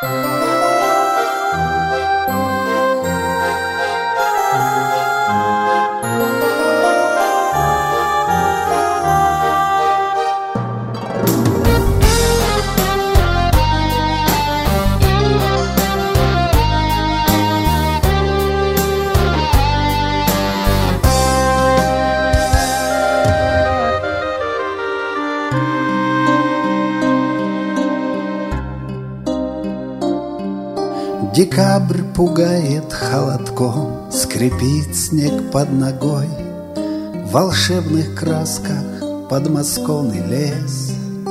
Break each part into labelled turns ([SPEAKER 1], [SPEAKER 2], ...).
[SPEAKER 1] Декабрь пугает холодком, скрипит снег под ногой. В волшебных красках подмосковный лес.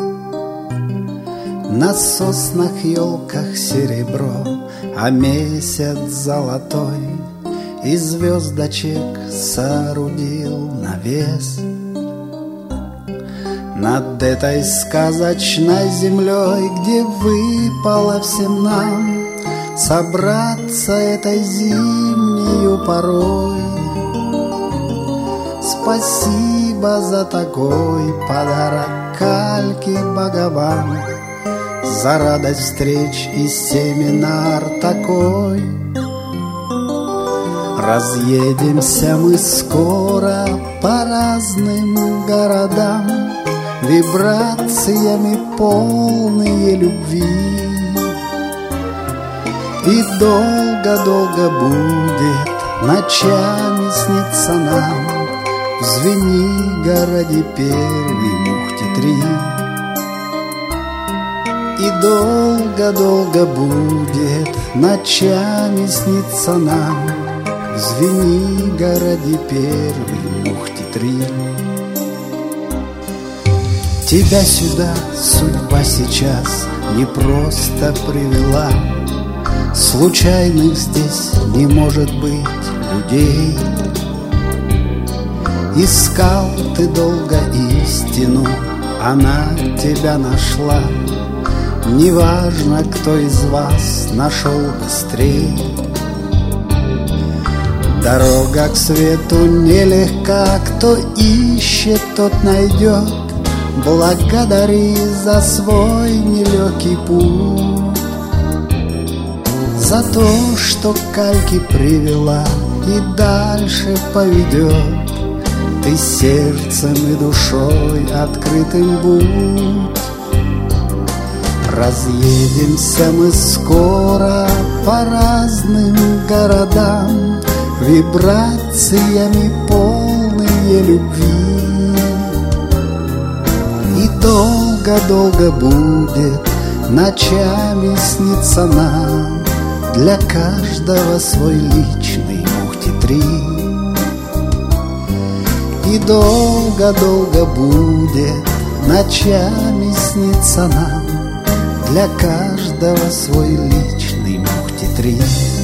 [SPEAKER 1] На соснах, елках серебро, а месяц золотой из звездочек соорудил навес. Над этой сказочной землей, где выпало всем нам собраться этой зимнею порой. Спасибо за такой подарок кальки Богован, за радость встреч и семинар такой. Разъедемся мы скоро по разным городам, вибрациями полные любви. И долго-долго будет ночами снится нам в Звенигороде первый Мухти-3. И долго-долго будет ночами снится нам в Звенигороде первый Мухти-3. Тебя сюда судьба сейчас не просто привела. Случайных здесь не может быть людей. Искал ты долго истину, она тебя нашла. Неважно, кто из вас нашел быстрее. Дорога к свету нелегка, кто ищет, тот найдет. Благодари за свой нелегкий путь, за то, что к кальке привела и дальше поведет. Ты сердцем и душой открытым будь. Разъедемся мы скоро по разным городам, вибрациями полные любви. И долго-долго будет ночами снится нам для каждого свой личный Мухти-3. И долго-долго будет ночами снится нам для каждого свой личный Мухти-3.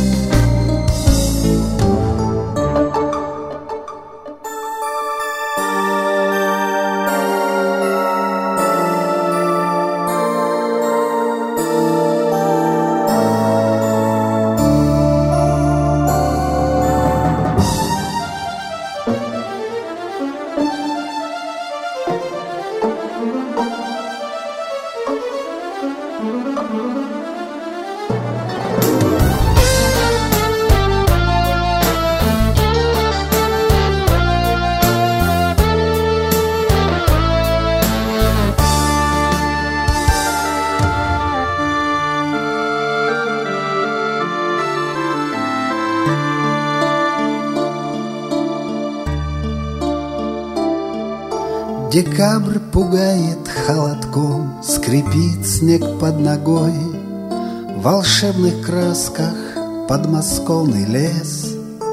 [SPEAKER 1] Декабрь пугает холодком, скрипит снег под ногой. В волшебных красках подмосковный лес.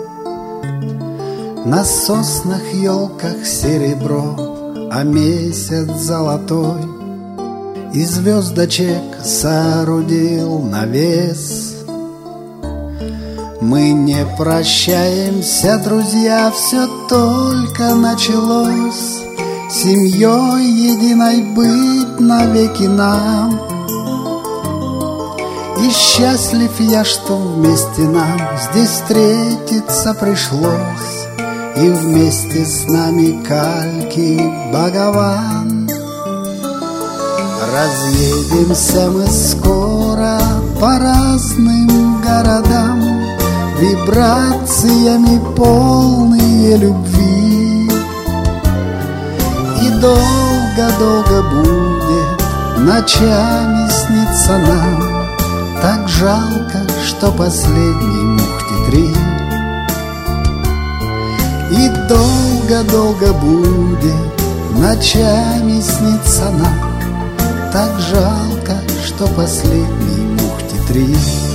[SPEAKER 1] На соснах, елках серебро, а месяц золотой из звездочек соорудил навес. Мы не прощаемся, друзья, все только началось. Семьей единой быть навеки нам. И счастлив я, что вместе нам здесь встретиться пришлось. И вместе с нами кальки Богован. Разъедемся мы скоро по разным городам, вибрациями полные любви. И долго-долго будет ночами снится нам, так жалко, что последний мухти 3. И долго-долго будет ночами снится нам, так жалко, что последний мухти 3.